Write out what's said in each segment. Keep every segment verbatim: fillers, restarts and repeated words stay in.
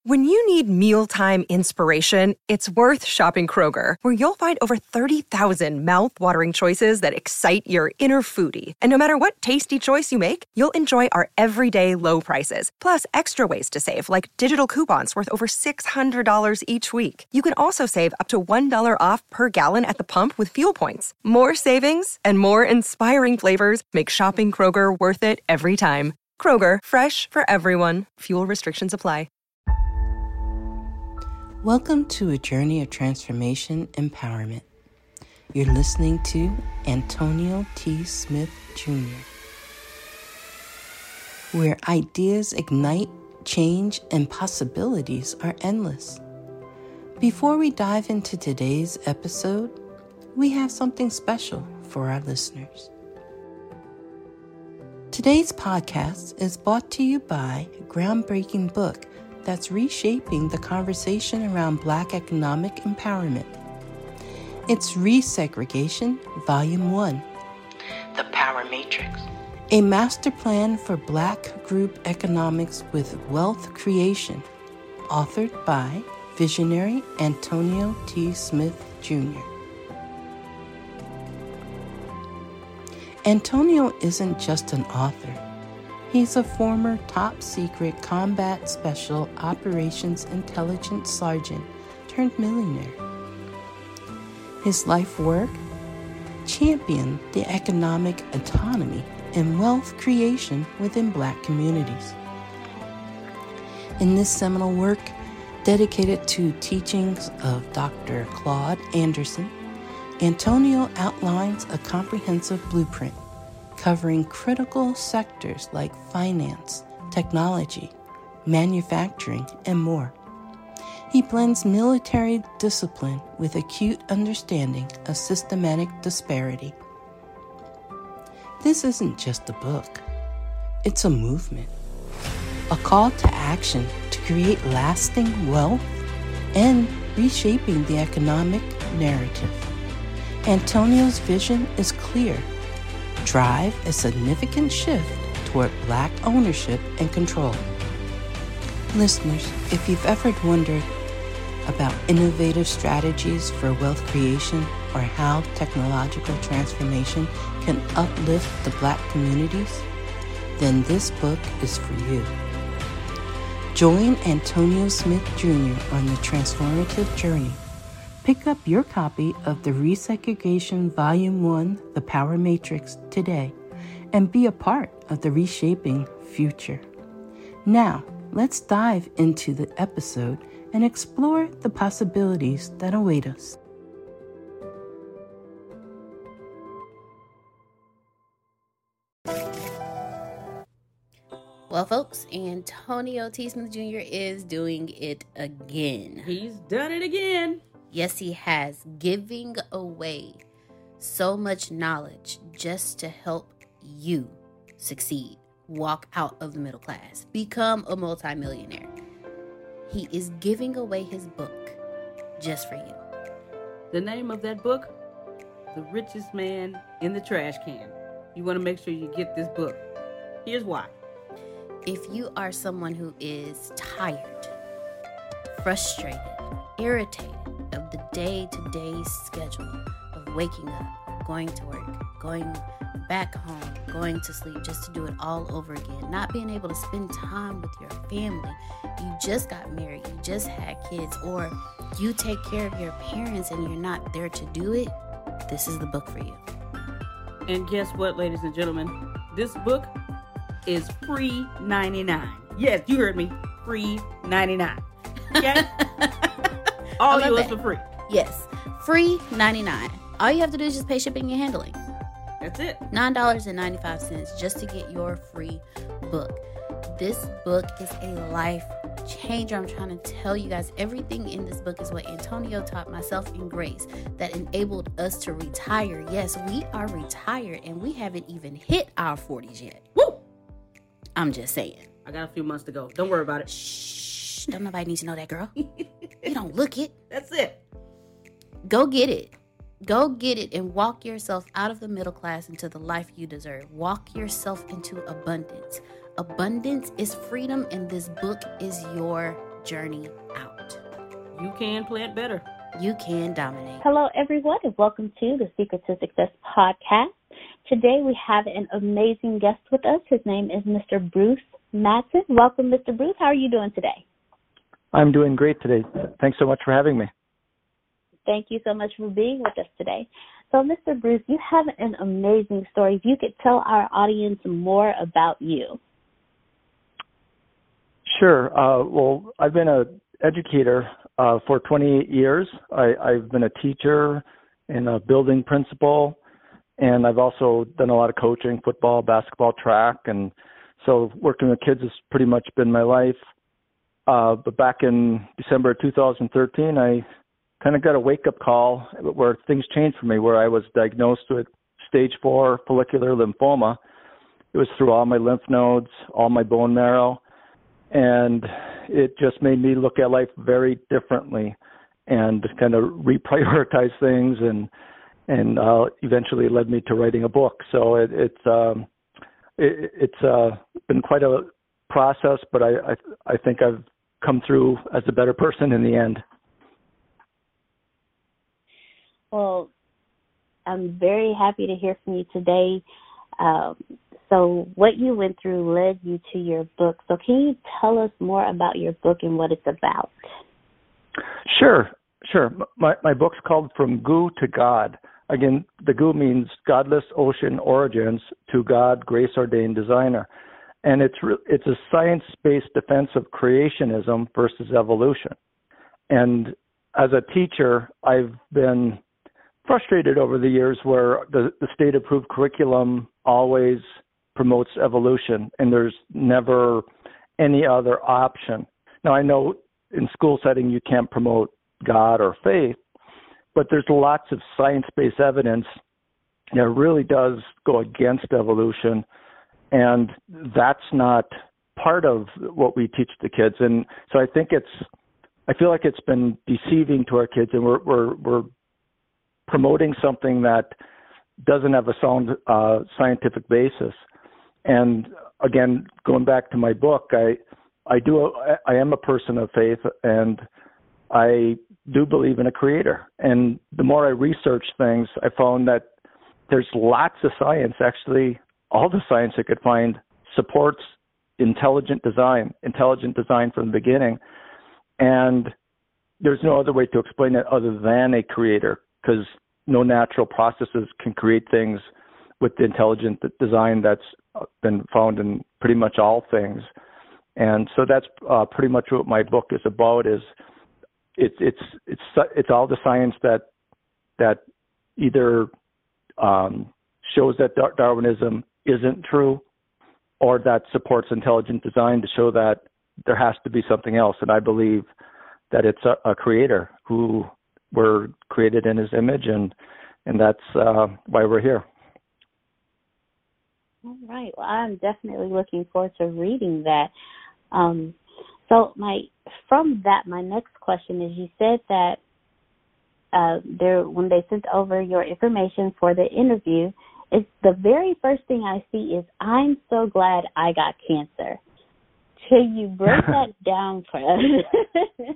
When you need mealtime inspiration, it's worth shopping Kroger, where you'll find over thirty thousand mouth-watering choices that excite your inner foodie. And no matter what tasty choice you make, you'll enjoy our everyday low prices, plus extra ways to save, like digital coupons worth over six hundred dollars each week. You can also save up to one dollar off per gallon at the pump with fuel points. More savings and more inspiring flavors make shopping Kroger worth it every time. Kroger, fresh for everyone. Fuel restrictions apply. Welcome to a journey of transformation empowerment. You're listening to Antonio T. Smith Junior, where ideas ignite, change, and possibilities are endless. Before we dive into today's episode, we have something special for our listeners. Today's podcast is brought to you by a groundbreaking book that's reshaping the conversation around Black economic empowerment. It's Resegregation, Volume one, The Power Matrix, a master plan for Black group economics with wealth creation, authored by visionary Antonio T. Smith Junior Antonio isn't just an author. He's a former top-secret combat special operations intelligence sergeant turned millionaire. His life work? Championed the economic autonomy and wealth creation within Black communities. In this seminal work, dedicated to teachings of Doctor Claude Anderson, Antonio outlines a comprehensive blueprint covering critical sectors like finance, technology, manufacturing, and more. He blends military discipline with acute understanding of systematic disparity. This isn't just a book. It's a movement, a call to action to create lasting wealth and reshaping the economic narrative. Antonio's vision is clear. Drive a significant shift toward Black ownership and control. Listeners, if you've ever wondered about innovative strategies for wealth creation or how technological transformation can uplift the Black communities, then this book is for you. Join Antonio Smith Junior on the transformative journey. Pick up your copy of the Resegregation Volume one, The Power Matrix, today, and be a part of the reshaping future. Now, let's dive into the episode and explore the possibilities that await us. Well, folks, Antonio T. Smith Junior is doing it again. He's done it again. Yes, he has, giving away so much knowledge just to help you succeed, walk out of the middle class, become a multimillionaire. He is giving away his book just for you. The name of that book, The Richest Man in the Trash Can. You want to make sure you get this book. Here's why. If you are someone who is tired, frustrated, irritated of the day-to-day schedule of waking up, going to work, going back home, going to sleep just to do it all over again, not being able to spend time with your family, you just got married, you just had kids, or you take care of your parents and you're not there to do it, this is the book for you. And guess what, ladies and gentlemen? This book is free ninety-nine. Yes, you heard me. Free ninety-nine. Okay? All yours for free. Yes. Free ninety-nine. All you have to do is just pay shipping and handling. That's it. nine dollars and ninety-five cents just to get your free book. This book is a life changer. I'm trying to tell you guys, everything in this book is what Antonio taught myself and Grace that enabled us to retire. Yes, we are retired and we haven't even hit our forties yet. Woo! I'm just saying. I got a few months to go. Don't worry about it. Shh. Don't nobody need to know that, girl. You don't look it. That's it. Go get it. Go get it and walk yourself out of the middle class into the life you deserve. Walk yourself into abundance. Abundance is freedom, and this book is your journey out. You can plant better. You can dominate. Hello, everyone, and welcome to the Secret to Success podcast. Today we have an amazing guest with us. His name is Mister Bruce Madsen. Welcome, Mister Bruce. How are you doing today? I'm doing great today. Thanks so much for having me. Thank you so much for being with us today. So, Mister Bruce, you have an amazing story. If you could tell our audience more about you. Sure. Uh, well, I've been an educator uh, for twenty-eight years. I, I've been a teacher and a building principal, and I've also done a lot of coaching, football, basketball, track, and so working with kids has pretty much been my life. Uh, but back in December of two thousand thirteen, I kind of got a wake-up call where things changed for me, where I was diagnosed with stage four follicular lymphoma. It was through all my lymph nodes, all my bone marrow, and it just made me look at life very differently and kind of reprioritize things, and and uh, eventually led me to writing a book. So it, it's um, it, it's uh, been quite a process, but I, I I think I've come through as a better person in the end. Well, I'm very happy to hear from you today. Um, so what you went through led you to your book. So can you tell us more about your book and what it's about? Sure, sure. My, my book's called From Goo to God. Again, the Goo means godless ocean origins to God, grace-ordained designer. And it's re- it's a science-based defense of creationism versus evolution. And as a teacher, I've been frustrated over the years where the, the state-approved curriculum always promotes evolution, and there's never any other option. Now, I know in school setting you can't promote God or faith, but there's lots of science-based evidence that really does go against evolution, and that's not part of what we teach the kids. And so I think it's, I feel like it's been deceiving to our kids, and we're we're, we're promoting something that doesn't have a sound uh, scientific basis. And again, going back to my book, I I do I am a person of faith, and I do believe in a creator. And the more I research things, I found that there's lots of science. Actually, all the science I could find supports intelligent design, intelligent design from the beginning. And there's no other way to explain it other than a creator, because no natural processes can create things with the intelligent design that's been found in pretty much all things. And so that's uh, pretty much what my book is about. Is it's it's it's it's all the science that that either um, shows that Darwinism isn't true, or that supports intelligent design to show that there has to be something else. And I believe that it's a, a creator who we're created in his image, and and that's uh, why we're here. All right. Well, I'm definitely looking forward to reading that. Um, so my from that, my next question is: you said that uh, there when they sent over your information for the interview, it's the very first thing I see is "I'm so glad I got cancer." Can you break that down for us?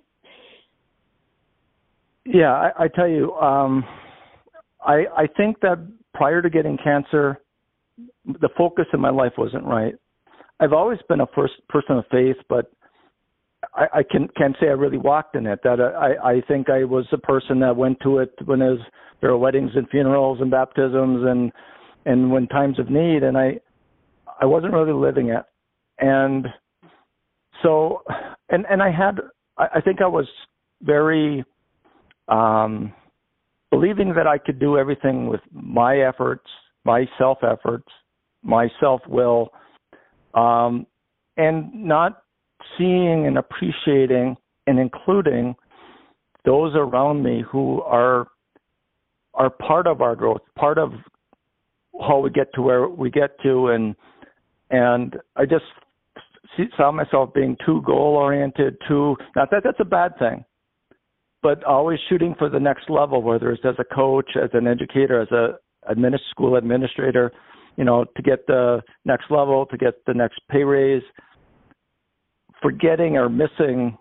Yeah, I, I tell you, um, I I think that prior to getting cancer, the focus in my life wasn't right. I've always been a first person of faith, but I, I can, can't say I really walked in it. That I, I think I was a person that went to it when there, was, there were weddings and funerals and baptisms and and when times of need, and I I wasn't really living it. And so, and, and I had, I, I think I was very um, believing that I could do everything with my efforts, my self-efforts, my self-will, um, and not seeing and appreciating and including those around me who are are part of our growth, part of how we get to where we get to, and and I just see, saw myself being too goal-oriented, too, not that that's a bad thing, but always shooting for the next level, whether it's as a coach, as an educator, as a administ- school administrator, you know, to get the next level, to get the next pay raise, forgetting or missing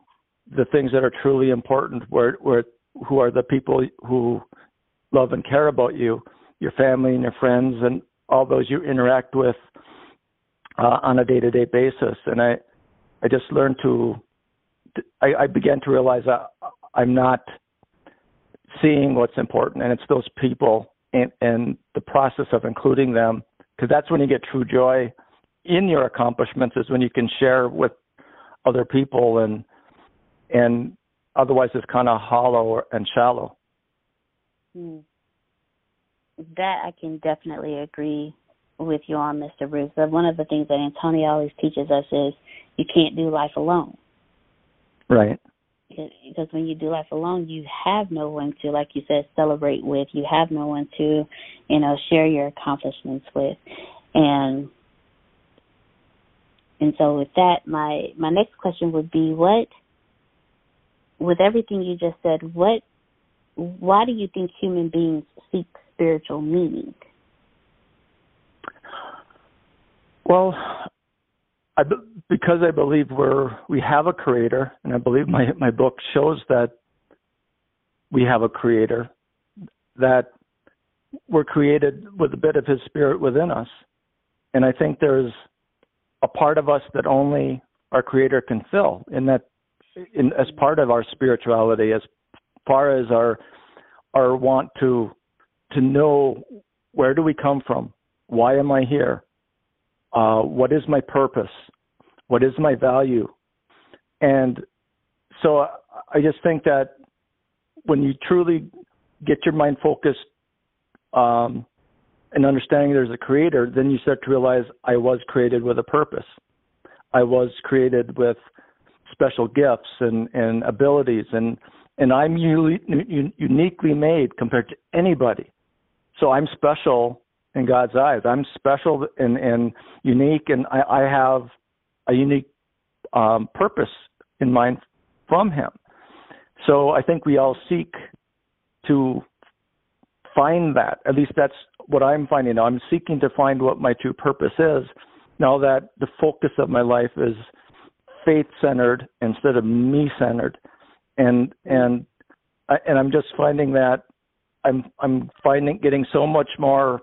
the things that are truly important, where, where who are the people who love and care about you, your family and your friends, and all those you interact with uh, on a day-to-day basis. And I, I just learned to, I, I began to realize that I'm not seeing what's important, and it's those people and, and the process of including them, because that's when you get true joy in your accomplishments, is when you can share with other people, and and otherwise it's kind of hollow and shallow. Hmm. That I can definitely agree with you on, Mister Bruce. But one of the things that Antonio always teaches us is you can't do life alone. Right. Because when you do life alone, you have no one to, like you said, celebrate with. You have no one to, you know, share your accomplishments with. And and so with that, my, my next question would be, what, with everything you just said, what, why do you think human beings seek spiritual meaning? Well, I, because I believe we're we have a creator, and I believe my, my book shows that we have a creator, that we're created with a bit of his spirit within us. And I think there's a part of us that only our creator can fill, in that in, as part of our spirituality, as far as our our want to to know, where do we come from? Why am I here? Uh, what is my purpose? What is my value? And so I just think that when you truly get your mind focused um, and understanding there's a creator, then you start to realize I was created with a purpose. I was created with special gifts and, and abilities, and, and I'm uni- uniquely made compared to anybody. So I'm special in God's eyes. I'm special and, and unique, and I, I have a unique um, purpose in mind from him. So I think we all seek to find that. At least that's what I'm finding now. I'm seeking to find what my true purpose is, now that the focus of my life is faith-centered instead of me-centered. And and I, and I'm just finding that I'm I'm finding getting so much more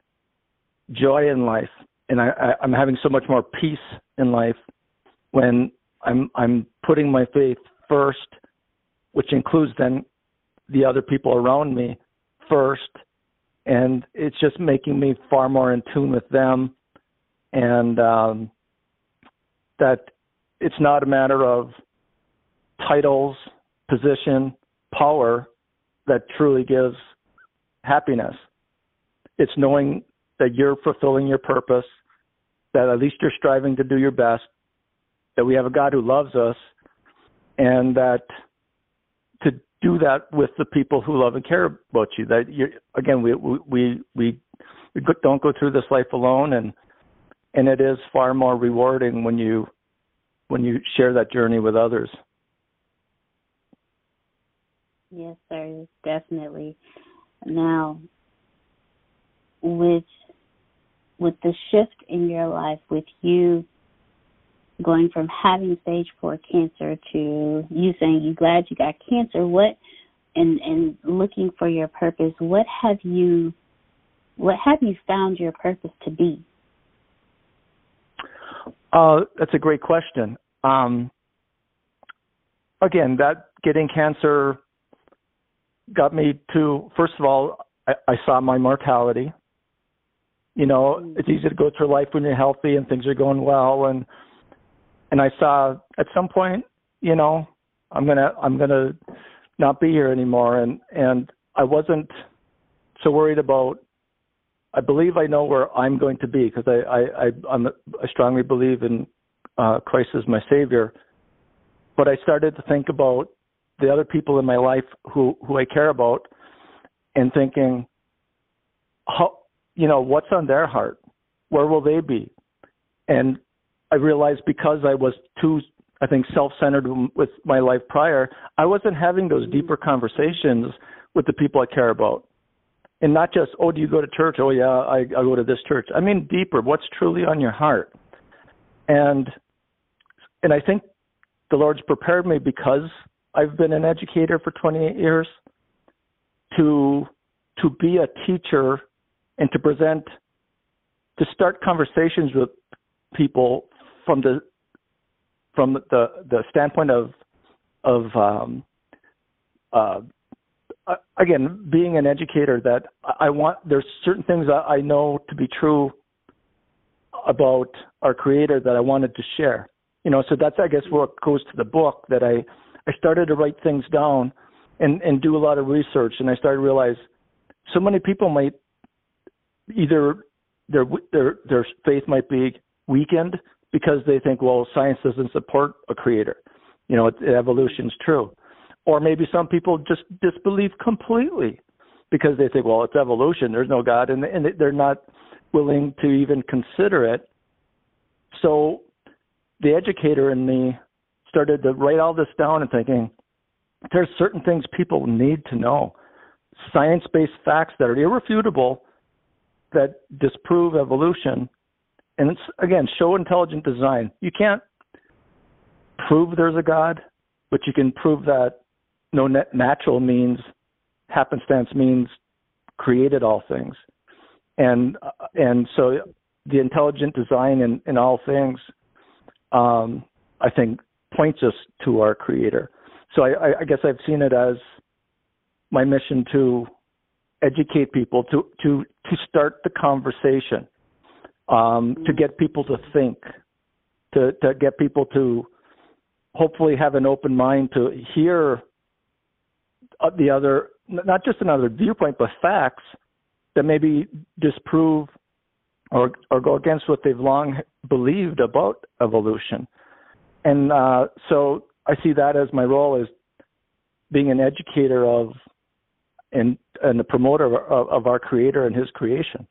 joy in life, and I, I, I'm having so much more peace in life when I'm I'm putting my faith first, which includes then the other people around me first, and it's just making me far more in tune with them, and um, that it's not a matter of titles, position, power that truly gives happiness. It's knowing that you're fulfilling your purpose, that at least you're striving to do your best, that we have a God who loves us, and that to do that with the people who love and care about you. That you again, we we we we don't go through this life alone, and and it is far more rewarding when you when you share that journey with others. Yes, sir, definitely. Now, with with the shift in your life, with you going from having stage four cancer to you saying you're glad you got cancer, what and and looking for your purpose, what have you what have you found your purpose to be? Uh, that's a great question. Um, again, that getting cancer got me to, first of all, I, I saw my mortality. You know, it's easy to go through life when you're healthy and things are going well, and and I saw at some point, you know, I'm gonna I'm gonna not be here anymore, and and I wasn't so worried about. I believe I know where I'm going to be, because I I I, I'm, I strongly believe in uh, Christ as my Savior, but I started to think about the other people in my life who who I care about, and thinking, how, you know, what's on their heart? Where will they be? And I realized because I was too, I think, self-centered with my life prior, I wasn't having those deeper conversations with the people I care about. And not just, oh, do you go to church? Oh, yeah, I, I go to this church. I mean, deeper, what's truly on your heart? And and I think the Lord's prepared me because I've been an educator for twenty-eight years to to be a teacher and to present, to start conversations with people from the from the the standpoint of of um, uh, again, being an educator, that I want, there's certain things that I know to be true about our Creator that I wanted to share. You know, so that's, I guess, what goes to the book, that I, I started to write things down and, and do a lot of research, and I started to realize so many people might either their their their faith might be weakened because they think, well, science doesn't support a Creator. You know, it, evolution's true. Or maybe some people just disbelieve completely because they think, well, it's evolution, there's no God, and, and they're not willing to even consider it. So the educator in me started to write all this down and thinking, there's certain things people need to know. Science-based facts that are irrefutable that disprove evolution. And it's, again, show intelligent design. You can't prove there's a God, but you can prove that no natural means, happenstance means created all things. And and so the intelligent design in, in all things, um, I think, points us to our Creator. So I, I guess I've seen it as my mission to educate people, to, to, to start the conversation, um, to get people to think, to, to get people to hopefully have an open mind to hear the other, not just another viewpoint, but facts that maybe disprove or, or go against what they've long believed about evolution. And uh, so I see that as my role as being an educator of and, and a promoter of, of our Creator and His creation.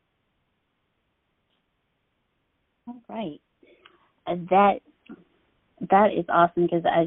All right. And that that is awesome, because I,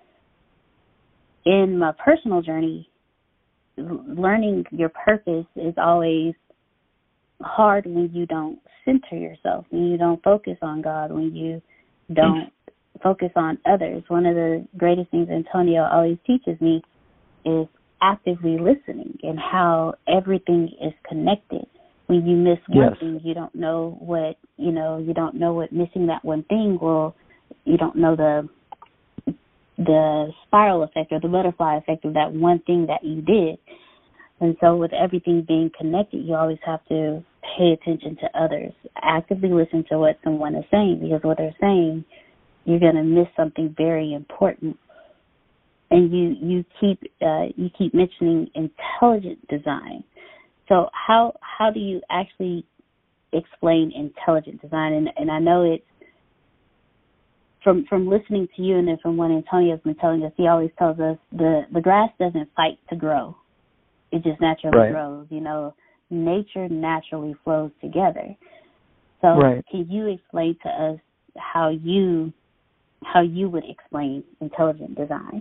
in my personal journey, learning your purpose is always hard when you don't center yourself, when you don't focus on God, when you don't focus on others. One of the greatest things Antonio always teaches me is actively listening and how everything is connected. When you miss one yes. thing, you don't know what, you know, you don't know what missing that one thing will, you don't know the the spiral effect or the butterfly effect of that one thing that you did. And so with everything being connected, you always have to pay attention to others, actively listen to what someone is saying, because what they're saying, you're going to miss something very important. And you, you keep uh, you keep mentioning intelligent design. So how how do you actually explain intelligent design? And, and I know it's from from listening to you, and then from what Antonio's been telling us, he always tells us the, the grass doesn't fight to grow. It just naturally right. grows. You know, nature naturally flows together. So right. can you explain to us how you how you would explain intelligent design?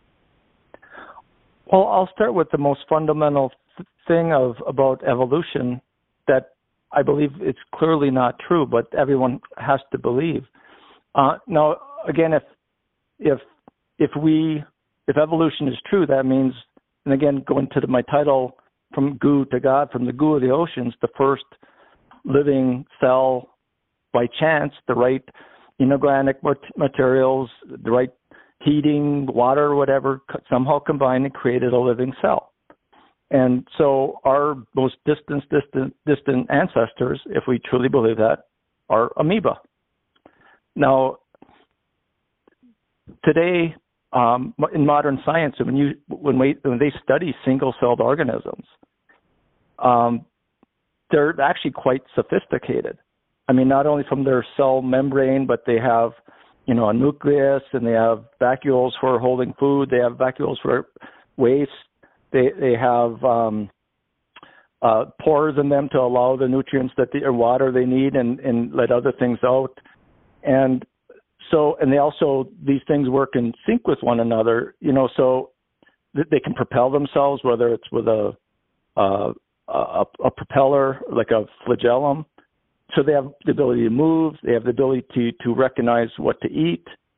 Well, I'll start with the most fundamental th- thing of about evolution that I believe it's clearly not true, but everyone has to believe. Uh, now, again, if if if we if evolution is true, that means, and again, going to the, my title, from goo to God, from the goo of the oceans, the first living cell, by chance, the right inorganic materials, the right heating, water, whatever, somehow combined and created a living cell. And so our most distant, distant, distant ancestors, if we truly believe that, are amoeba. Now, today, um, in modern science, when you when we when they study single-celled organisms, um, they're actually quite sophisticated. I mean, not only from their cell membrane, but they have, you know, a nucleus, and they have vacuoles for holding food. They have vacuoles for waste. They they have um, uh, pores in them to allow the nutrients that the or water they need and, and let other things out. And so, and they also, these things work in sync with one another, you know, so th- they can propel themselves, whether it's with a, uh, a a propeller, like a flagellum. So they have the ability to move, they have the ability to, to recognize what to eat,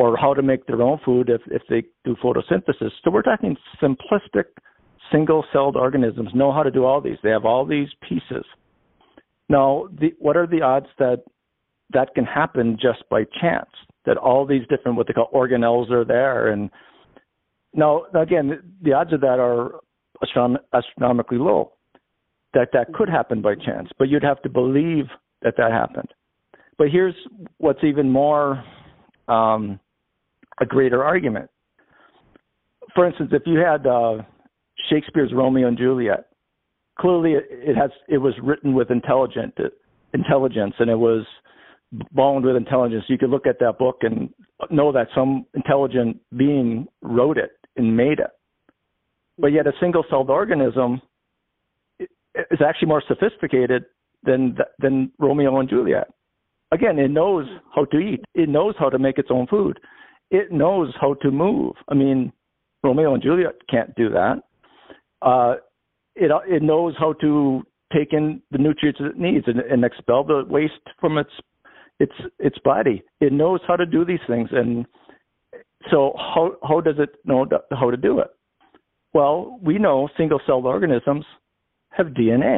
or how to make their own food if, if they do photosynthesis. So we're talking simplistic, single-celled organisms know how to do all these. They have all these pieces. Now, the, what are the odds that that can happen just by chance, that all these different what they call organelles are there? And now, again, the odds of that are astron- astronomically low, that that could happen by chance, but you'd have to believe that that happened. But here's what's even more um, a greater argument. For instance, if you had uh, Shakespeare's Romeo and Juliet, clearly it, it has it was written with intelligent intelligence, and it was bound with intelligence. You could look at that book and know that some intelligent being wrote it and made it. But yet a single-celled organism is actually more sophisticated than than Romeo and Juliet. Again, it knows how to eat. It knows how to make its own food. It knows how to move. I mean, Romeo and Juliet can't do that. Uh, it it knows how to take in the nutrients it needs and, and expel the waste from its its its body. It knows how to do these things. And so how how does it know how to do it? Well, we know single-celled organisms have D N A.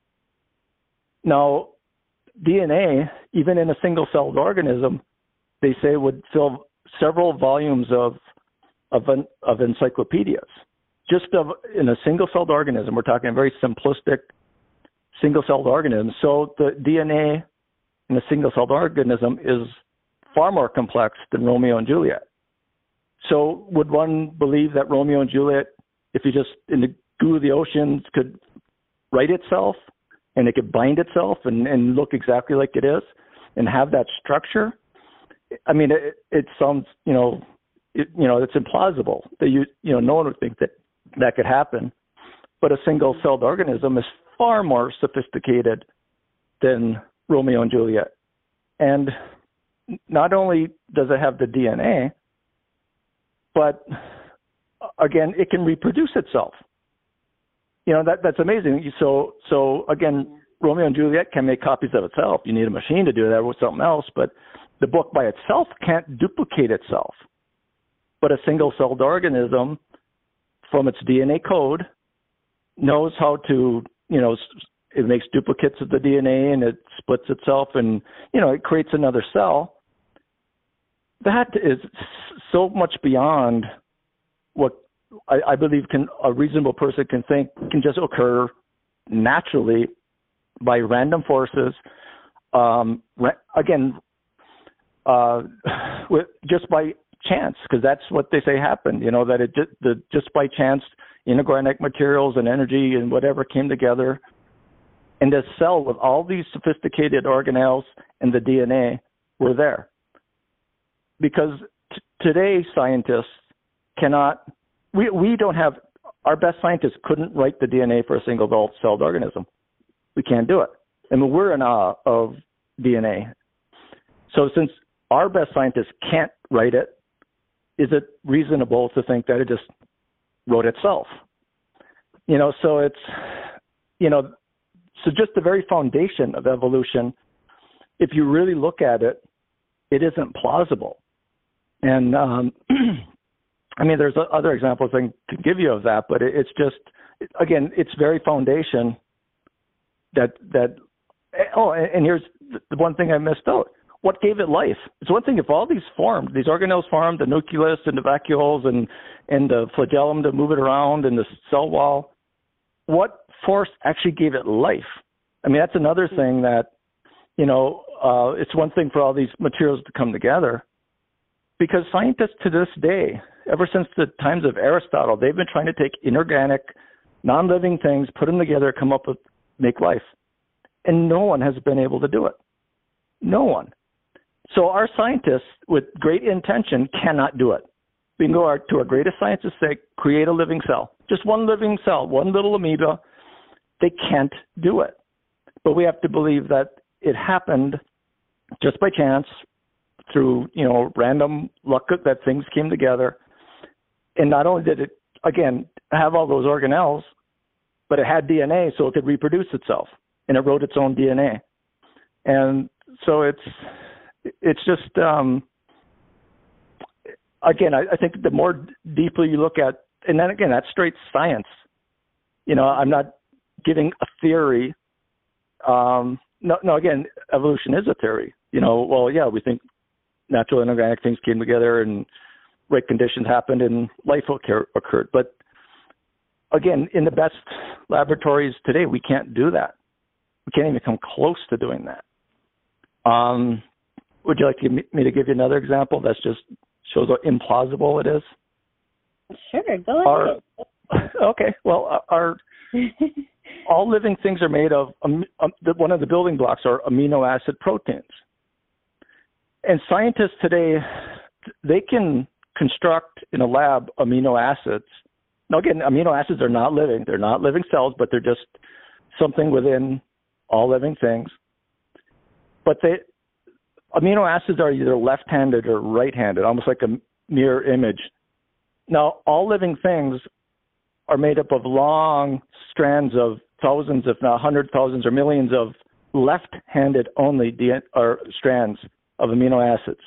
Now, D N A, even in a single-celled organism, they say would fill several volumes of of, an, of encyclopedias. Just of, in a single-celled organism, we're talking a very simplistic single-celled organism. So the D N A in a single-celled organism is far more complex than Romeo and Juliet. So would one believe that Romeo and Juliet, if you just in the goo of the oceans, could write itself and it could bind itself and, and look exactly like it is and have that structure? I mean, it, it sounds, you know, it, you know, it's implausible that you, you know, no one would think that that could happen. But a single-celled organism is far more sophisticated than Romeo and Juliet. And not only does it have the D N A, but again, it can reproduce itself. You know, that that's amazing. So, so again, Romeo and Juliet can make copies of itself. You need a machine to do that with something else, but the book by itself can't duplicate itself. But a single-celled organism, from its D N A code, knows how to, you know, it makes duplicates of the D N A and it splits itself and, you know, it creates another cell. That is so much beyond what I, I believe can a reasonable person can think can just occur naturally by random forces. Um, ra- again, uh, with, just by chance, because that's what they say happened. You know, that it just, the, just by chance, inorganic materials and energy and whatever came together, and this cell with all these sophisticated organelles and the D N A were there. Because t- today scientists cannot. We we don't have, our best scientists couldn't write the D N A for a single-celled organism. We can't do it. I mean, we're in awe of D N A. So since our best scientists can't write it, is it reasonable to think that it just wrote itself? You know, so it's, you know, so just the very foundation of evolution, if you really look at it, it isn't plausible. And, um, I mean, there's other examples I can give you of that, but it's just, again, it's very foundation that, that, oh, and here's the one thing I missed out. What gave it life? It's one thing if all these formed, these organelles formed, the nucleus and the vacuoles and, and the flagellum to move it around and the cell wall, what force actually gave it life? I mean, that's another thing that, you know, uh, it's one thing for all these materials to come together, because scientists to this day, ever since the times of Aristotle, they've been trying to take inorganic, non-living things, put them together, come up with, make life. And no one has been able to do it. No one. So our scientists, with great intention, cannot do it. We can go our, to our greatest scientists, say, create a living cell. Just one living cell, one little amoeba. They can't do it. But we have to believe that it happened just by chance through, you know, random luck that things came together. And not only did it, again, have all those organelles, but it had D N A so it could reproduce itself. And it wrote its own D N A. And so it's it's just, um, again, I, I think the more deeply you look at, and then again, that's straight science. You know, I'm not giving a theory. Um, no, no, again, evolution is a theory. You know, well, yeah, we think natural and organic things came together and right conditions happened and life occur, occurred. But again, in the best laboratories today, we can't do that. We can't even come close to doing that. Um, would you like to, me to give you another example that just shows how implausible it is? Sure, go ahead. Our, okay, well, our all living things are made of, um, um, the, one of the building blocks are amino acid proteins. And scientists today, they can construct in a lab amino acids. Now, again, amino acids are not living. They're not living cells, but they're just something within all living things. But they, amino acids are either left-handed or right-handed, almost like a mirror image. Now, all living things are made up of long strands of thousands, if not hundred thousands or millions of left-handed only D N A, or strands of amino acids.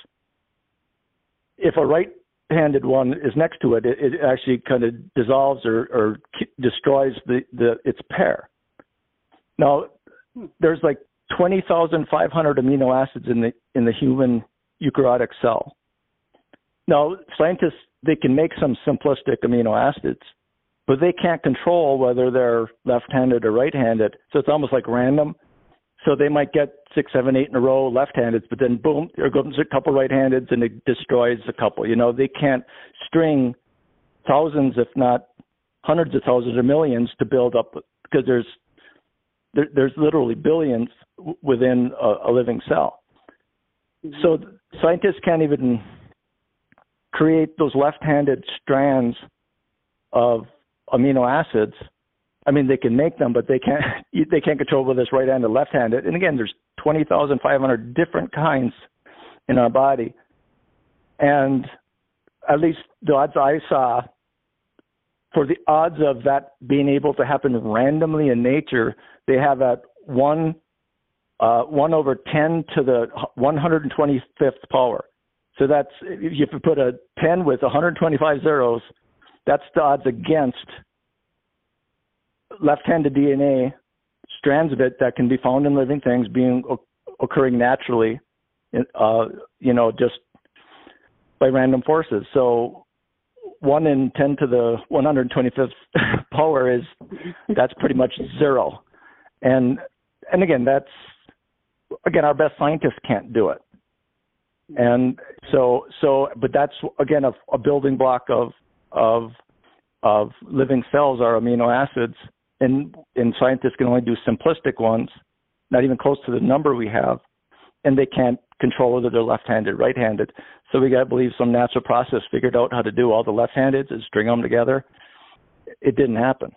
If a right-handed one is next to it, it, it actually kind of dissolves or, or destroys the, the its pair. Now, there's like twenty thousand five hundred amino acids in the in the human eukaryotic cell. Now, scientists, they can make some simplistic amino acids, but they can't control whether they're left-handed or right-handed. So it's almost like random. So they might get six, seven, eight in a row left-handed, but then boom, there goes a couple right-handed, and it destroys a couple. You know, they can't string thousands, if not hundreds of thousands or millions to build up, because there's there, there's literally billions w- within a, a living cell. Mm-hmm. So scientists can't even create those left-handed strands of amino acids. I mean, they can make them, but they can't they can't control whether it's right-handed or left-handed. And again, there's twenty thousand five hundred different kinds in our body. And at least the odds I saw, for the odds of that being able to happen randomly in nature, they have at one uh, one over ten to the one hundred twenty-fifth power. So that's, if you put a ten with one hundred twenty-five zeros, that's the odds against left-handed D N A, strands of it that can be found in living things being occurring naturally, uh, you know, just by random forces. So one in ten to the one hundred twenty-fifth power is, that's pretty much zero. And, and again, that's, again, our best scientists can't do it. And so, so, but that's, again, a, a building block of, of, of living cells are amino acids. And, and scientists can only do simplistic ones, not even close to the number we have, and they can't control whether they're left-handed, right-handed. So we got to believe some natural process figured out how to do all the left-handed and string them together. It didn't happen.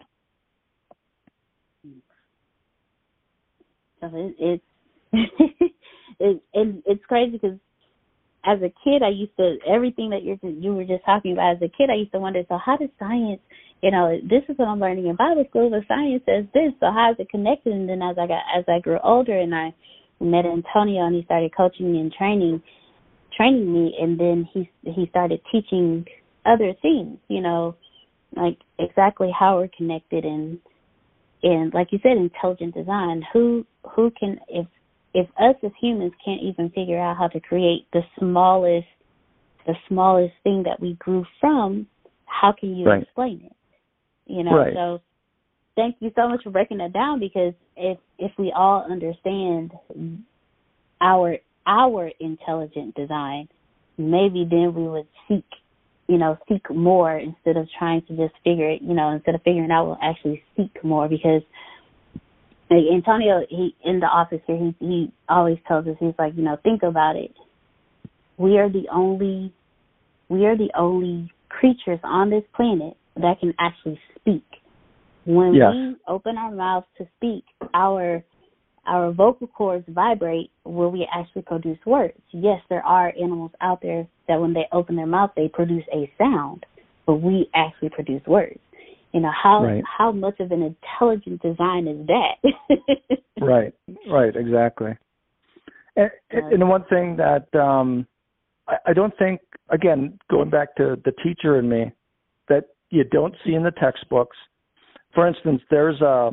So it, it's it, it, it's crazy because as a kid, I used to, everything that you're you were just talking about, as a kid, I used to wonder, so how does science, you know, this is what I'm learning in Bible school, but science says this, so how is it connected? And then as I got, as I grew older and I met Antonio and he started coaching me and training, training me, and then he he started teaching other things, you know, like exactly how we're connected and, and like you said, intelligent design. Who who can, if if us as humans can't even figure out how to create the smallest the smallest thing that we grew from, how can you right. explain it? You know, right. so thank you so much for breaking that down, because if if we all understand our our intelligent design, maybe then we would seek, you know, seek more instead of trying to just figure it, you know, instead of figuring out, we'll actually seek more. Because like Antonio, he in the office here, he he always tells us, he's like, you know, think about it. We are the only we are the only creatures on this planet that can actually speak. When yes. we open our mouths to speak, our our vocal cords vibrate where we actually produce words. Yes, there are animals out there that when they open their mouth, they produce a sound, but we actually produce words. You know, how right. how much of an intelligent design is that? right, right, exactly. And, and one thing that um, I, I don't think, again, going back to the teacher in me, that you don't see in the textbooks. For instance, there's a,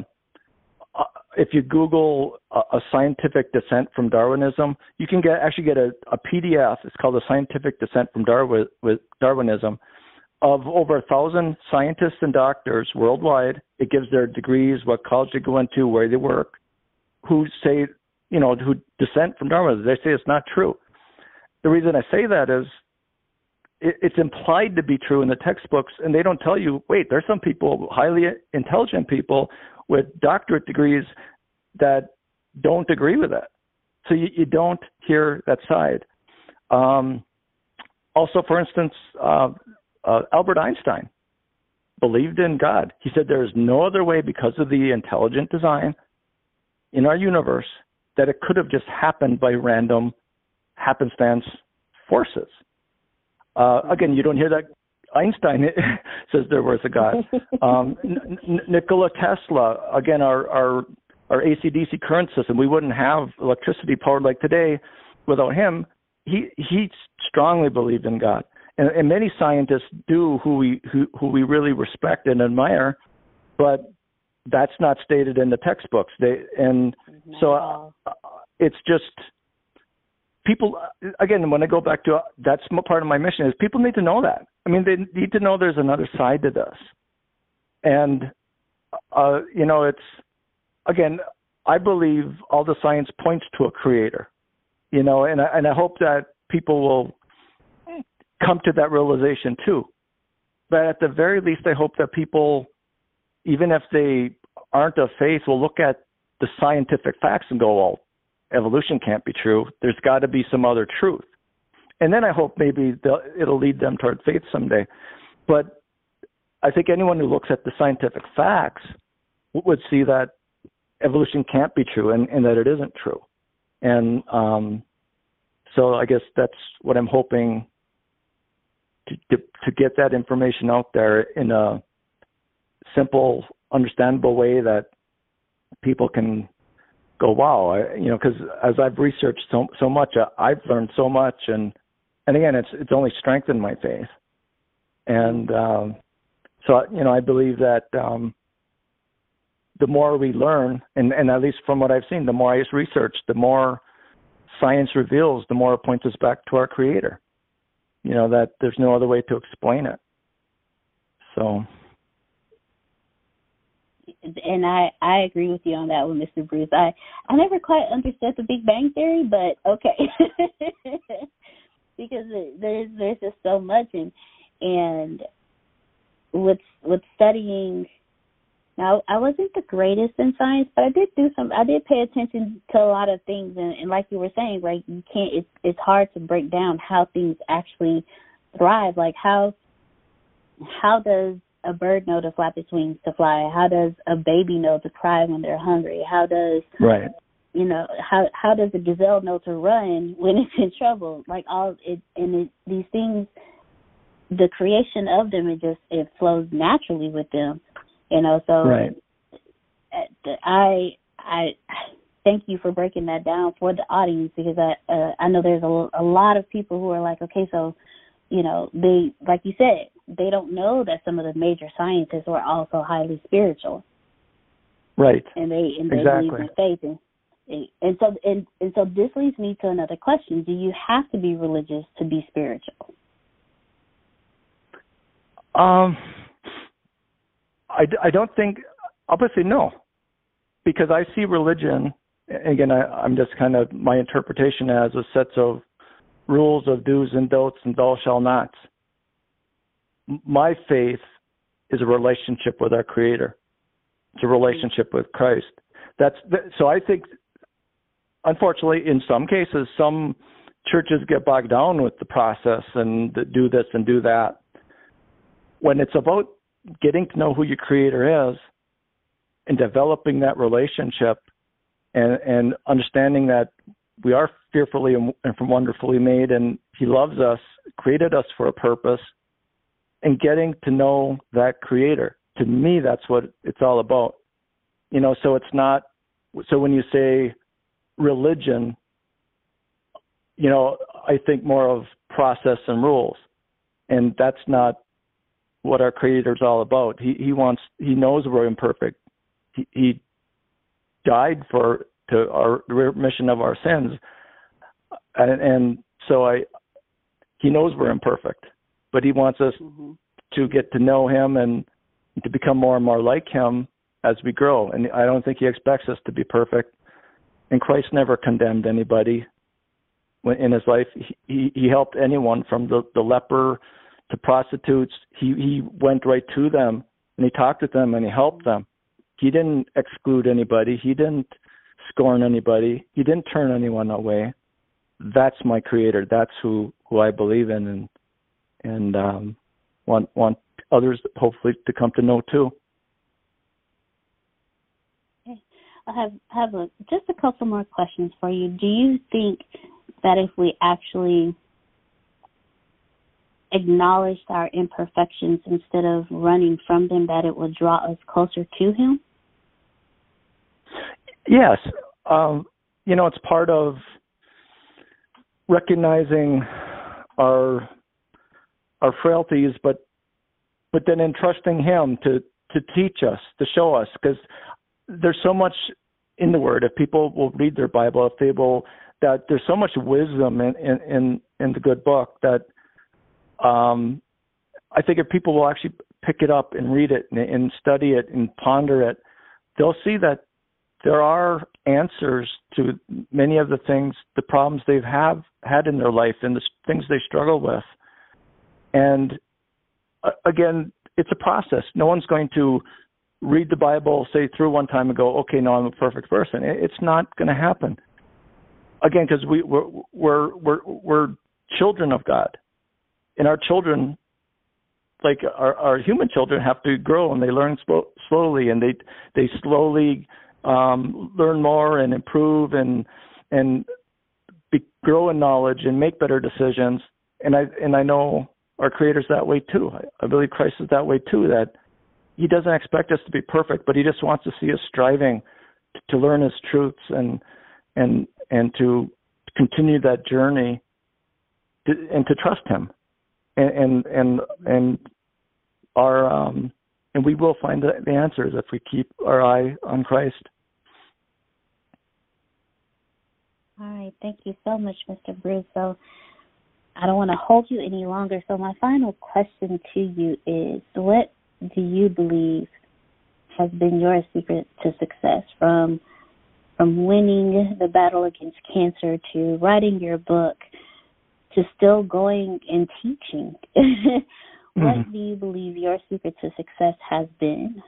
a if you Google a, a scientific descent from Darwinism, you can get actually get a, a P D F. It's called a Scientific Descent from Darwin, with Darwinism, of over a thousand scientists and doctors worldwide. It gives their degrees, what college they go into, where they work, who say, you know, who dissent from Darwinism. They say it's not true. The reason I say that is it, it's implied to be true in the textbooks, and they don't tell you, wait, there's some people, highly intelligent people with doctorate degrees that don't agree with that. So you, you don't hear that side. Um, also, for instance, uh, uh, Albert Einstein believed in God. He said there is no other way, because of the intelligent design in our universe, that it could have just happened by random happenstance forces. Uh, again, you don't hear that Einstein says there was a God. Um, N- N- Nikola Tesla, again, our, our our A C D C current system, we wouldn't have electricity powered like today without him. He he strongly believed in God, and, and many scientists do, who we who, who we really respect and admire, but that's not stated in the textbooks. They and no. so uh, it's just. People, again, when I go back to, uh, that's part of my mission, is people need to know that. I mean, they need to know there's another side to this. And, uh, you know, it's, again, I believe all the science points to a creator, you know, and I, and I hope that people will come to that realization too. But at the very least, I hope that people, even if they aren't of faith, will look at the scientific facts and go, well, evolution can't be true. There's got to be some other truth. And then I hope maybe it'll lead them toward faith someday. But I think anyone who looks at the scientific facts would see that evolution can't be true, and, and that it isn't true. And um, so I guess that's what I'm hoping to, to, to get that information out there in a simple, understandable way that people can go, wow, I, you know, because as I've researched so so much, uh, I've learned so much, and and again, it's it's only strengthened my faith, and um, so you know, I believe that um, the more we learn, and, and at least from what I've seen, the more I research, the more science reveals, the more it points us back to our Creator. You know, that there's no other way to explain it. So. And I, I agree with you on that one, Mister Bruce. I, I never quite understood the Big Bang Theory, but okay. Because there's there's just so much, and and with with studying, now I wasn't the greatest in science, but I did do some. I did pay attention to a lot of things, and, and like you were saying, right? You can't. It's it's hard to break down how things actually thrive. Like how how does a bird know to flap its wings to fly? How does a baby know to cry when they're hungry? How does, right. you know, how how does a gazelle know to run when it's in trouble? Like all it, and it, these things, the creation of them, it just, it flows naturally with them, you know, so right. I, I thank you for breaking that down for the audience, because I, uh, I know there's a, a lot of people who are like, okay, so, you know, they, like you said, they don't know that some of the major scientists were also highly spiritual. Right. And they and they exactly. believe in faith. And, and so and, and so this leads me to another question. Do you have to be religious to be spiritual? Um, I, I don't think, obviously no, because I see religion, again, I, I'm just kind of, my interpretation as a set of rules of do's and don'ts and thou shall nots. My faith is a relationship with our Creator. It's a relationship with Christ. That's so. I think, unfortunately, in some cases, some churches get bogged down with the process and do this and do that. When it's about getting to know who your Creator is and developing that relationship, and, and understanding that we are fearfully and wonderfully made, and He loves us, created us for a purpose. And getting to know that Creator, to me, that's what it's all about. You know, so it's not, so when you say religion, you know, I think more of process and rules. And that's not what our Creator's all about. He he wants, he knows we're imperfect. He, he died for to our remission of our sins. And, and so I, he knows we're imperfect, but he wants us mm-hmm. to get to know him and to become more and more like him as we grow. And I don't think he expects us to be perfect. And Christ never condemned anybody in his life. He, he helped anyone from the, the leper to prostitutes. He, he went right to them and he talked with them and he helped them. He didn't exclude anybody. He didn't scorn anybody. He didn't turn anyone away. That's my Creator. That's who, who I believe in and and um, want want others hopefully to come to know too. Okay. I have have a, just a couple more questions for you. Do you think that if we actually acknowledged our imperfections instead of running from them, that it would draw us closer to him? Yes. Um, you know, it's part of recognizing our our frailties, but but then entrusting him to, to teach us, to show us, because there's so much in the Word. If people will read their Bible, if they will, that there's so much wisdom in in, in, in the good book that um, I think if people will actually pick it up and read it and, and study it and ponder it, they'll see that there are answers to many of the things, the problems they've have had in their life and the things they struggle with. And uh, again, it's a process. No one's going to read the Bible, say through one time and go, okay, no, I'm a perfect person. It's not going to happen. Again, because we, we're, we're, we're, we're children of God. And our children, like our, our human children, have to grow and they learn sp- slowly and they they slowly um, learn more and improve and and be, grow in knowledge and make better decisions. And I and I know our Creator's that way too. I, I believe Christ is that way too. That he doesn't expect us to be perfect, but he just wants to see us striving to, to learn his truths and and and to continue that journey to, and to trust him. And and and, and our um, and we will find the, the answers if we keep our eye on Christ. All right, thank you so much, Mister Bruce. So I don't want to hold you any longer. So my final question to you is, what do you believe has been your secret to success, from from winning the battle against cancer to writing your book to still going and teaching? What mm-hmm. do you believe your secret to success has been?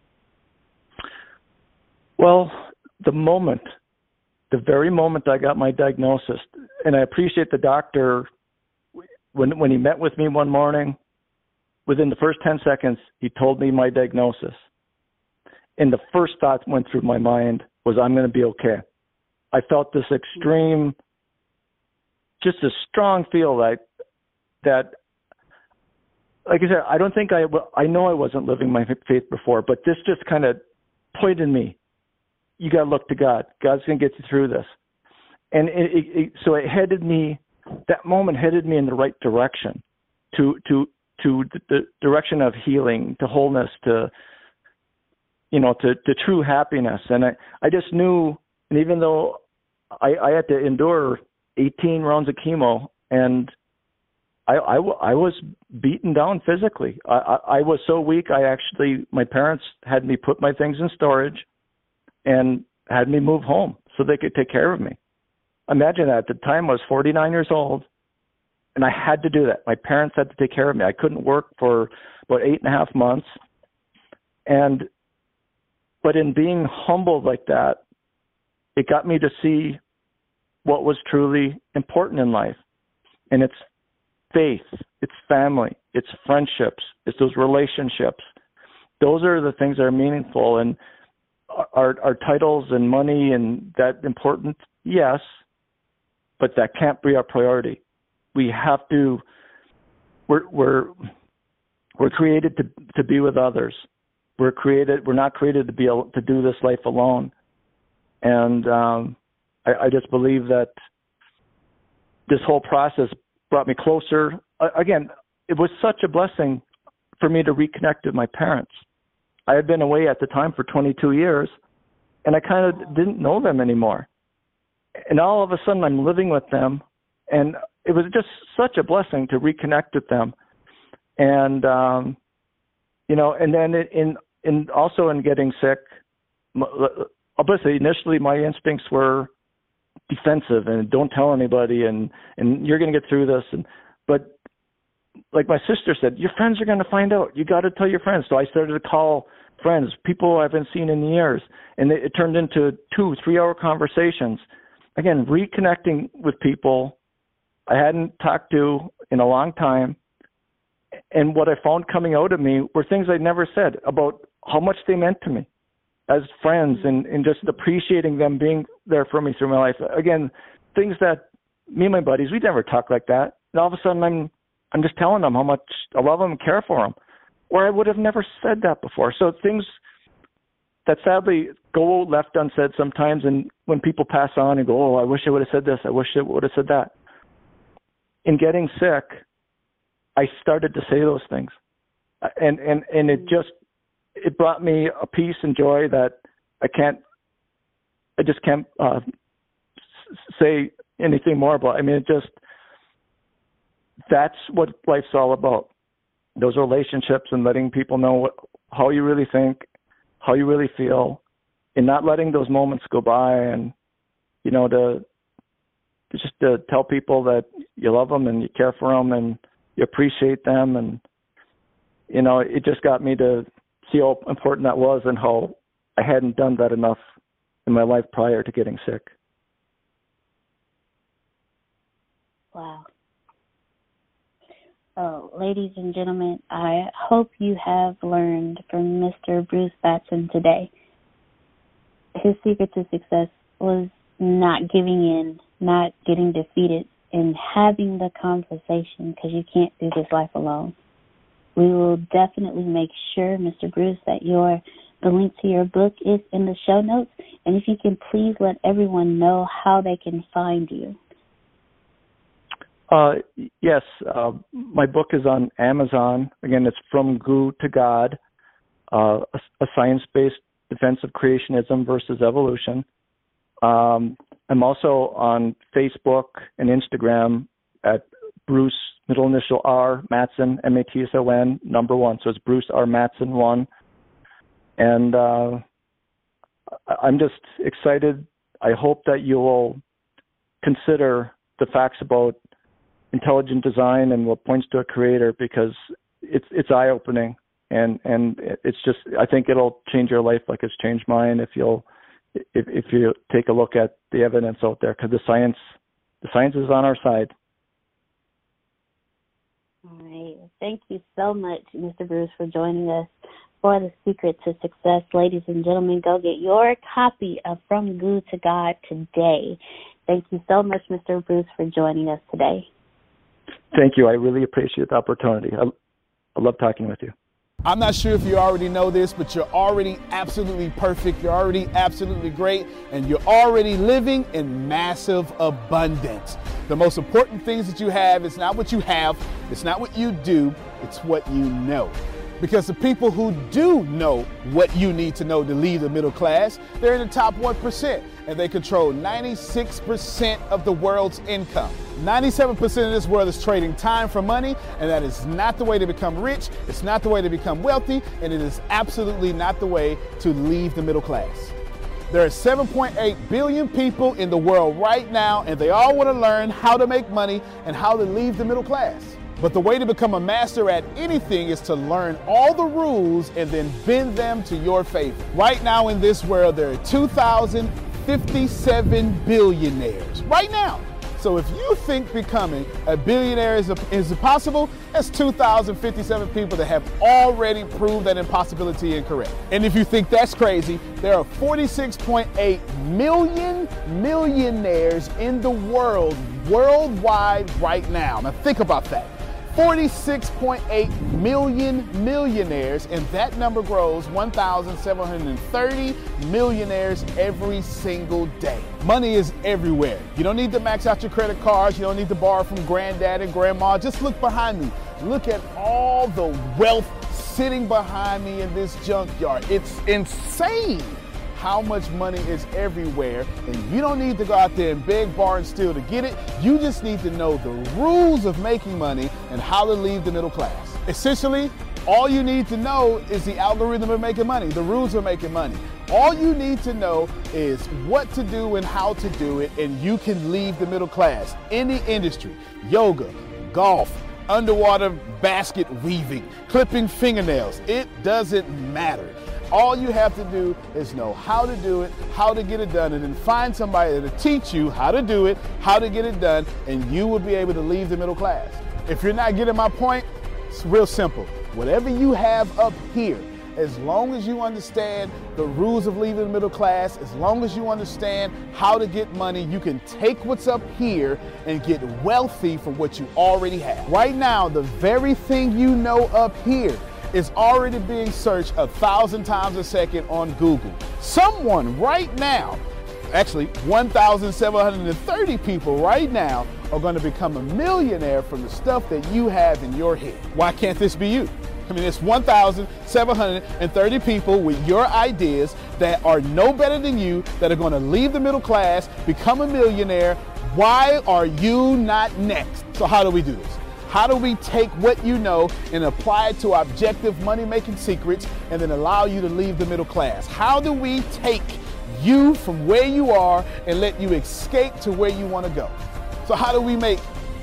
Well, the moment, the very moment I got my diagnosis, and I appreciate the doctor, when when he met with me one morning, within the first ten seconds, he told me my diagnosis. And the first thought went through my mind was, I'm going to be okay. I felt this extreme, just a strong feel like that. Like I said, I don't think I, I know I wasn't living my faith before, but this just kind of pointed me. You got to look to God. God's going to get you through this. And it, it, it, so it headed me, that moment headed me in the right direction, to to to the direction of healing, to wholeness, to, you know, to, to true happiness. And I, I just knew, and even though I, I had to endure eighteen rounds of chemo, and I, I, I was beaten down physically. I, I, I was so weak, I actually, my parents had me put my things in storage and had me move home so they could take care of me. Imagine that. At the time, I was forty-nine years old, and I had to do that. My parents had to take care of me. I couldn't work for about eight and a half months. And, but in being humbled like that, it got me to see what was truly important in life. And it's faith, it's family, it's friendships, it's those relationships. Those are the things that are meaningful. And are, are titles and money and that important? Yes, but that can't be our priority. We have to, we're, we're, we're created to, to be with others. We're created, we're not created to be able to do this life alone. And um, I, I just believe that this whole process brought me closer. Uh, again, it was such a blessing for me to reconnect with my parents. I had been away at the time for twenty-two years, and I kind of didn't know them anymore. And all of a sudden, I'm living with them, and it was just such a blessing to reconnect with them. And, um, you know, and then in, in also in getting sick, obviously, initially my instincts were defensive and don't tell anybody, and, and you're going to get through this. And but like my sister said, your friends are going to find out. You got to tell your friends. So I started to call friends, people I haven't seen in years, and it, it turned into two, three-hour conversations. Again, reconnecting with people I hadn't talked to in a long time. And what I found coming out of me were things I'd never said about how much they meant to me as friends, and, and just appreciating them being there for me through my life. Again, things that me and my buddies, we'd never talk like that. And all of a sudden I'm I'm just telling them how much I love them and care for them, where I would have never said that before. So things that sadly go left unsaid sometimes, and when people pass on and go, oh, I wish I would have said this, I wish I would have said that. In getting sick, I started to say those things. And, and, and it just, it brought me a peace and joy that I can't, I just can't uh, say anything more about. I mean, it just, that's what life's all about. Those relationships and letting people know what, how you really think, how you really feel, and not letting those moments go by, and, you know, to, to just to tell people that you love them and you care for them and you appreciate them. And, you know, it just got me to see how important that was and how I hadn't done that enough in my life prior to getting sick. Wow. So, ladies and gentlemen, I hope you have learned from Mister Bruce Batson today. His secret to success was not giving in, not getting defeated, and having the conversation, because you can't do this life alone. We will definitely make sure, Mister Bruce, that your the link to your book is in the show notes. And if you can please let everyone know how they can find you. Uh, yes, uh, my book is on Amazon. Again, it's From Goo to God, uh, a, a science-based defense of creationism versus evolution. Um, I'm also on Facebook and Instagram at Bruce, middle initial R, Matson, M A T S O N, number one. So it's Bruce R. Matson one. And uh, I'm just excited. I hope that you will consider the facts about intelligent design and what points to a creator, because it's it's eye-opening, and and it's just, I think it'll change your life like it's changed mine if you'll if if you take a look at the evidence out there, because the science the science is on our side. All right. Thank you so much, Mister Bruce, for joining us for The Secret to Success. Ladies and gentlemen, go get your copy of From Goo to God today. Thank you so much, Mister Bruce, for joining us today. Thank you. I really appreciate the opportunity. I, I love talking with you. I'm not sure if you already know this, but you're already absolutely perfect. You're already absolutely great, and you're already living in massive abundance. The most important things that you have is not what you have, it's not what you do, it's what you know. Because the people who do know what you need to know to lead the middle class, they're in the top one percent, and they control ninety-six percent of the world's income. ninety-seven percent of this world is trading time for money, and that is not the way to become rich, it's not the way to become wealthy, and it is absolutely not the way to leave the middle class. There are seven point eight billion people in the world right now, and they all want to learn how to make money and how to leave the middle class. But the way to become a master at anything is to learn all the rules and then bend them to your favor. Right now in this world, there are two thousand fifty-seven billionaires. Right now. So if you think becoming a billionaire is, a, is possible, that's two thousand fifty-seven people that have already proved that impossibility incorrect. And if you think that's crazy, there are forty-six point eight million millionaires in the world, worldwide right now. Now think about that. forty-six point eight million millionaires, and that number grows one thousand seven hundred thirty millionaires every single day. Money is everywhere. You don't need to max out your credit cards. You don't need to borrow from granddad and grandma. Just look behind me. Look at all the wealth sitting behind me in this junkyard. It's insane how much money is everywhere, and you don't need to go out there and beg, borrow, and steal to get it. You just need to know the rules of making money and how to leave the middle class. Essentially, all you need to know is the algorithm of making money, the rules of making money. All you need to know is what to do and how to do it, and you can leave the middle class. Any industry, yoga, golf, underwater basket weaving, clipping fingernails, it doesn't matter. All you have to do is know how to do it, how to get it done, and then find somebody that'll teach you how to do it, how to get it done, and you will be able to leave the middle class. If you're not getting my point, it's real simple. Whatever you have up here, as long as you understand the rules of leaving the middle class, as long as you understand how to get money, you can take what's up here and get wealthy from what you already have. Right now, the very thing you know up here is already being searched a thousand times a second on Google. Someone right now, actually one thousand seven hundred thirty people right now are going to become a millionaire from the stuff that you have in your head. Why can't this be you? I mean, it's one thousand seven hundred thirty people with your ideas that are no better than you, that are going to leave the middle class, become a millionaire. Why are you not next? So how do we do this? How do we take what you know and apply it to objective money-making secrets and then allow you to leave the middle class? How do we take you from where you are and let you escape to where you want to go? So how do we make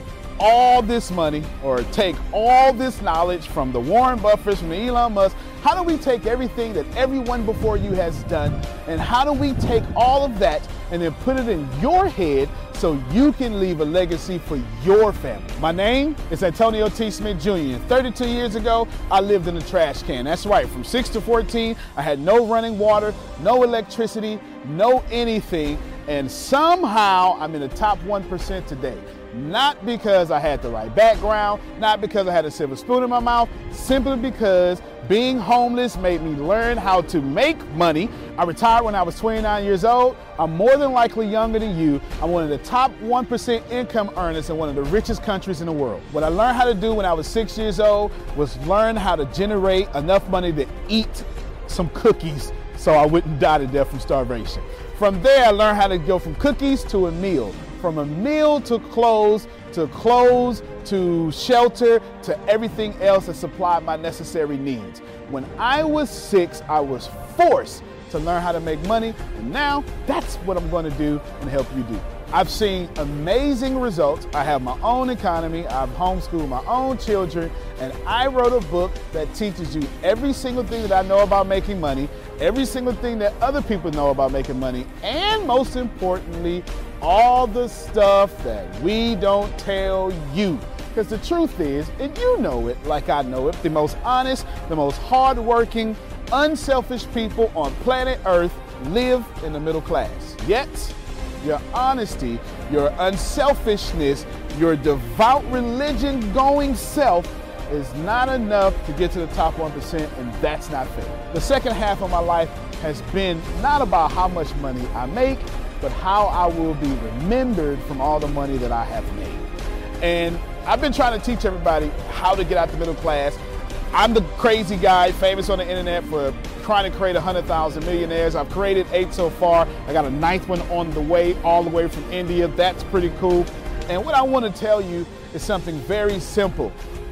all this money, or take all this knowledge from the Warren Buffetts, from the Elon Musk? How do we take everything that everyone before you has done, and how do we take all of that and then put it in your head so you can leave a legacy for your family? My name is Antonio T. Smith Junior And thirty-two years ago, I lived in a trash can. That's right, from six to fourteen, I had no running water, no electricity, no anything, and somehow I'm in the top one percent today. Not because I had the right background, not because I had a silver spoon in my mouth, simply because being homeless made me learn how to make money. I retired when I was twenty-nine years old. I'm more than likely younger than you. I'm one of the top one percent income earners in one of the richest countries in the world. What I learned how to do when I was six years old was learn how to generate enough money to eat some cookies so I wouldn't die to death from starvation. From there, I learned how to go from cookies to a meal. From a meal to clothes, to clothes, to shelter, to everything else that supplied my necessary needs. When I was six, I was forced to learn how to make money, and now that's what I'm going to do and help you do. I've seen amazing results. I have my own economy, I've homeschooled my own children, and I wrote a book that teaches you every single thing that I know about making money, every single thing that other people know about making money, and most importantly, all the stuff that we don't tell you. Because the truth is, and you know it like I know it, the most honest, the most hardworking, unselfish people on planet Earth live in the middle class. Yet, your honesty, your unselfishness, your devout religion-going self is not enough to get to the top one percent, and that's not fair. The second half of my life has been not about how much money I make, but how I will be remembered from all the money that I have made. And I've been trying to teach everybody how to get out the middle class. I'm the crazy guy famous on the internet for trying to create one hundred thousand millionaires. I've created eight so far. I got a ninth one on the way, all the way from India. That's pretty cool. And what I want to tell you is something very simple.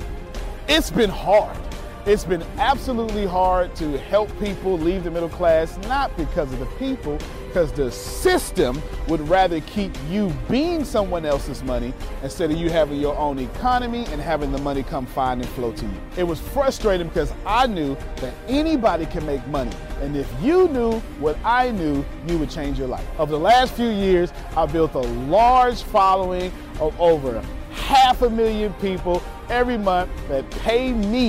It's been hard. It's been absolutely hard to help people leave the middle class, not because of the people, because the system would rather keep you being someone else's money instead of you having your own economy and having the money come find and flow to you. It was frustrating because I knew that anybody can make money. And if you knew what I knew, you would change your life. Over the last few years, I've built a large following of over half a million people every month that pay me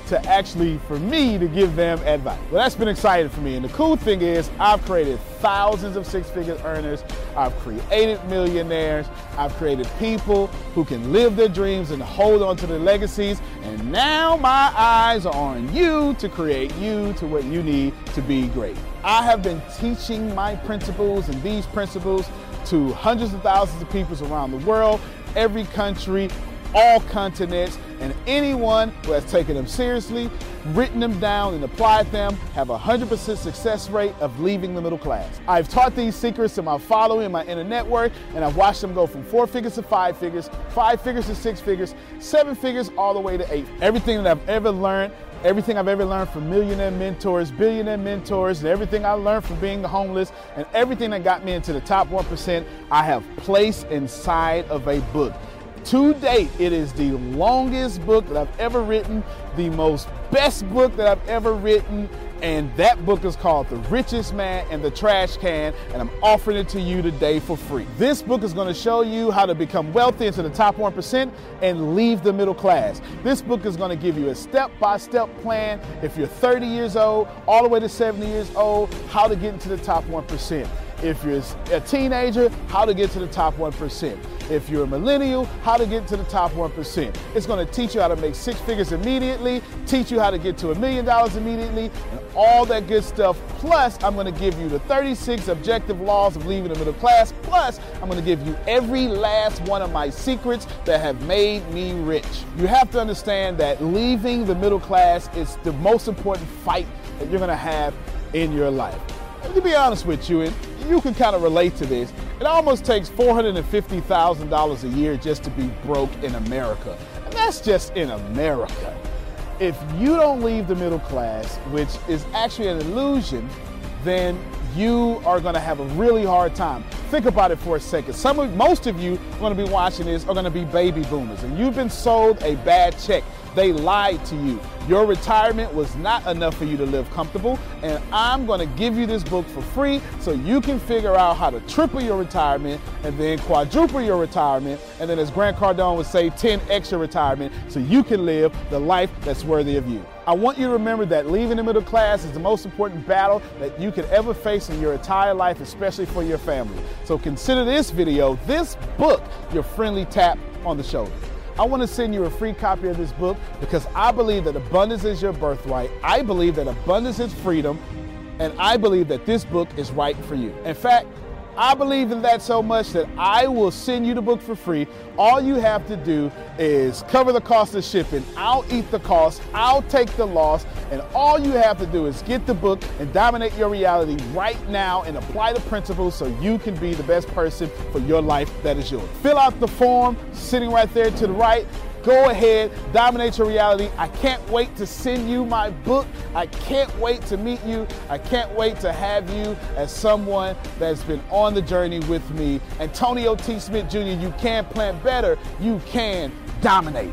to actually, for me, to give them advice. Well, that's been exciting for me. And the cool thing is I've created thousands of six-figure earners. I've created millionaires. I've created people who can live their dreams and hold on to their legacies. And now my eyes are on you to create you to what you need to be great. I have been teaching my principles and these principles to hundreds of thousands of people around the world, every country, all continents, and anyone who has taken them seriously, written them down, and applied them have a one hundred percent success rate of leaving the middle class. I've taught these secrets to my following and my inner network, and I've watched them go from four figures to five figures, five figures to six figures, seven figures, all the way to eight. Everything that I've ever learned, everything I've ever learned from millionaire mentors, billionaire mentors, and everything I learned from being homeless, and everything that got me into the top one percent, I have placed inside of a book. To date, it is the longest book that I've ever written, the most best book that I've ever written, and that book is called The Richest Man in the Trash Can, and I'm offering it to you today for free. This book is going to show you how to become wealthy into the top one percent and leave the middle class. This book is going to give you a step-by-step plan if you're thirty years old, all the way to seventy years old, how to get into the top one percent. If you're a teenager, how to get to the top one percent. If you're a millennial, how to get to the top one percent. It's going to teach you how to make six figures immediately, teach you how to get to a million dollars immediately, and all that good stuff. Plus, I'm going to give you the thirty-six objective laws of leaving the middle class. Plus, I'm going to give you every last one of my secrets that have made me rich. You have to understand that leaving the middle class is the most important fight that you're going to have in your life. And to be honest with you, and you can kind of relate to this, it almost takes four hundred fifty thousand dollars a year just to be broke in America. And that's just in America. If you don't leave the middle class, which is actually an illusion, then you are going to have a really hard time. Think about it for a second. Some of, most of you going to be watching this are going to be baby boomers, and you've been sold a bad check. They lied to you. Your retirement was not enough for you to live comfortable, and I'm going to give you this book for free so you can figure out how to triple your retirement and then quadruple your retirement, and then as Grant Cardone would say, ten X your retirement so you can live the life that's worthy of you. I want you to remember that leaving the middle class is the most important battle that you could ever face in your entire life, especially for your family. So consider this video, this book, your friendly tap on the shoulder. I want to send you a free copy of this book because I believe that abundance is your birthright. I believe that abundance is freedom, and I believe that this book is right for you. In fact, I believe in that so much that I will send you the book for free. All you have to do is cover the cost of shipping. I'll eat the cost. I'll take the loss. And all you have to do is get the book and dominate your reality right now and apply the principles so you can be the best person for your life that is yours. Fill out the form sitting right there to the right. Go ahead, dominate your reality. I can't wait to send you my book. I can't wait to meet you. I can't wait to have you as someone that's been on the journey with me. Antonio T. Smith Junior, you can plan better. You can dominate.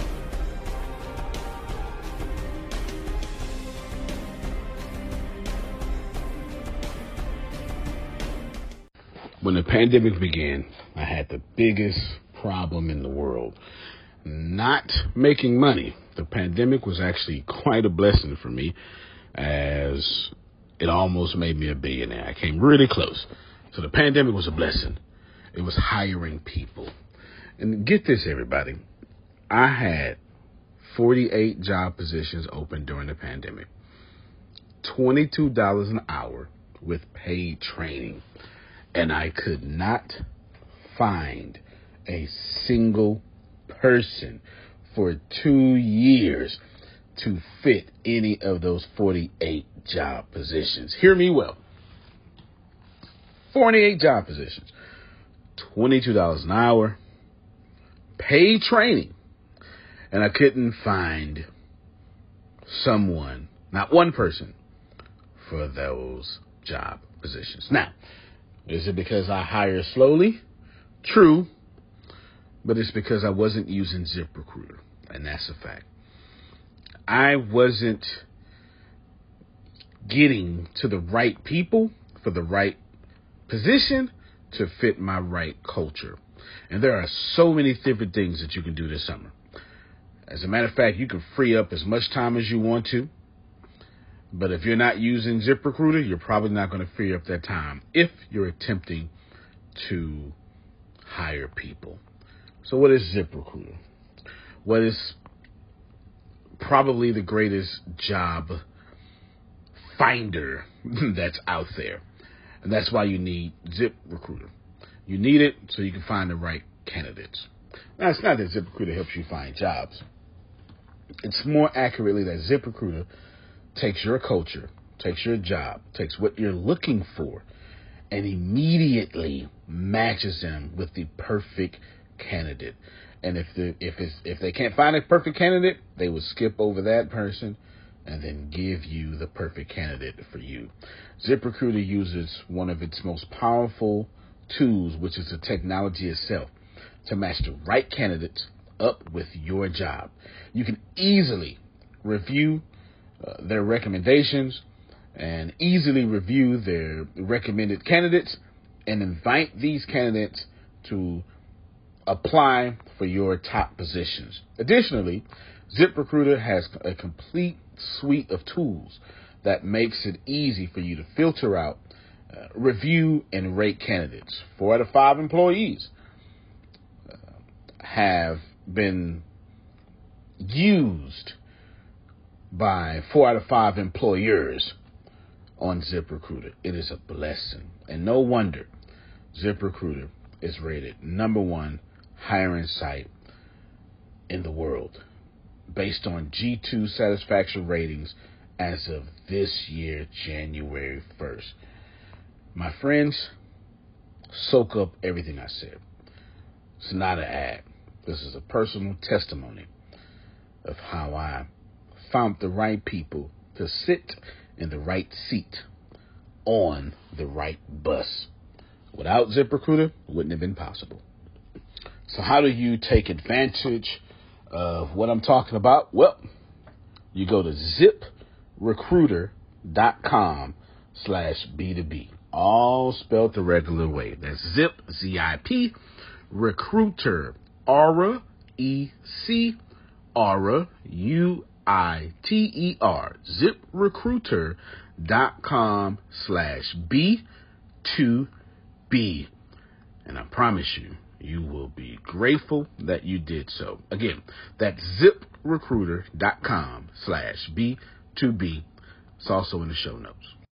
When the pandemic began, I had the biggest problem in the world. Not making money. The pandemic was actually quite a blessing for me, as it almost made me a billionaire. I came really close. So the pandemic was a blessing. It was hiring people. And get this, everybody. I had forty-eight job positions open during the pandemic. twenty-two dollars an hour with paid training. And I could not find a single person for two years to fit any of those forty-eight job positions. Hear me well. forty-eight job positions, twenty-two dollars an hour, paid training, and I couldn't find someone, not one person, for those job positions. Now, is it because I hire slowly? True. But it's because I wasn't using ZipRecruiter, and that's a fact. I wasn't getting to the right people for the right position to fit my right culture. And there are so many different things that you can do this summer. As a matter of fact, you can free up as much time as you want to. But if you're not using ZipRecruiter, you're probably not going to free up that time if you're attempting to hire people. So what is ZipRecruiter? What is probably the greatest job finder that's out there. And that's why you need ZipRecruiter. You need it so you can find the right candidates. Now, it's not that ZipRecruiter helps you find jobs. It's more accurately that ZipRecruiter takes your culture, takes your job, takes what you're looking for, and immediately matches them with the perfect candidate. And if the if it's if they can't find a perfect candidate, they will skip over that person and then give you the perfect candidate for you. ZipRecruiter uses one of its most powerful tools, which is the technology itself, to match the right candidates up with your job. You can easily review uh, their recommendations and easily review their recommended candidates and invite these candidates to apply for your top positions. Additionally, ZipRecruiter has a complete suite of tools that makes it easy for you to filter out, uh, review, and rate candidates. Four out of five employees uh, have been used by four out of five employers on ZipRecruiter. It is a blessing. And no wonder ZipRecruiter is rated number one hiring site in the world based on G two satisfaction ratings as of this year, January first. My friends, soak up everything I said. It's not an ad. This is a personal testimony of how I found the right people to sit in the right seat on the right bus. Without ZipRecruiter, it wouldn't have been possible. So how do you take advantage of what I'm talking about? Well, you go to ZipRecruiter.com slash B2B. All spelled the regular way. That's Zip, Z I P, Recruiter, Aura, E C, Aura, U I T E R, ZipRecruiter.com slash B two B. And I promise you, you will be grateful that you did so. Again, that's ZipRecruiter.com slash B two B. It's also in the show notes.